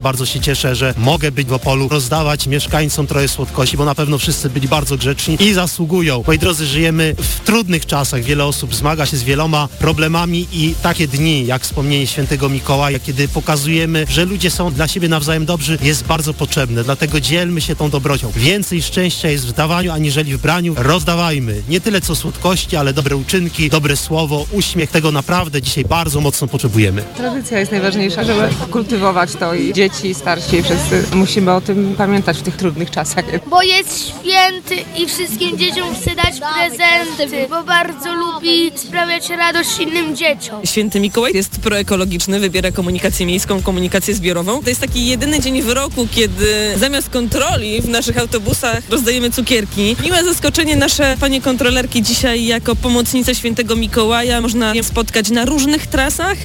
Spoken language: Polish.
Bardzo się cieszę, że mogę być w Opolu, rozdawać mieszkańcom trochę słodkości, bo na pewno wszyscy byli bardzo grzeczni i zasługują. Moi drodzy, żyjemy w trudnych czasach. Wiele osób zmaga się z wieloma problemami i takie dni, jak wspomnienie świętego Mikołaja, kiedy pokazujemy, że ludzie są dla siebie nawzajem dobrzy, jest bardzo potrzebne. Dlatego dzielmy się tą dobrocią. Więcej szczęścia jest w dawaniu, aniżeli w braniu. Rozdawajmy. Nie tyle co słodkości, ale dobre uczynki, dobre słowo, uśmiech. Tego naprawdę dzisiaj bardzo mocno potrzebujemy. Tradycja jest najważniejsza, żeby kultywować to i dzieci, starsi, wszyscy musimy o tym pamiętać w tych trudnych czasach. Bo jest święty i wszystkim dzieciom chce dać prezenty, bo bardzo lubi sprawiać radość innym dzieciom. Święty Mikołaj jest proekologiczny, wybiera komunikację miejską, komunikację zbiorową. To jest taki jedyny dzień w roku, kiedy zamiast kontroli w naszych autobusach rozdajemy cukierki. Miłe zaskoczenie, nasze panie kontrolerki dzisiaj jako pomocnice Świętego Mikołaja można je spotkać na różnych trasach.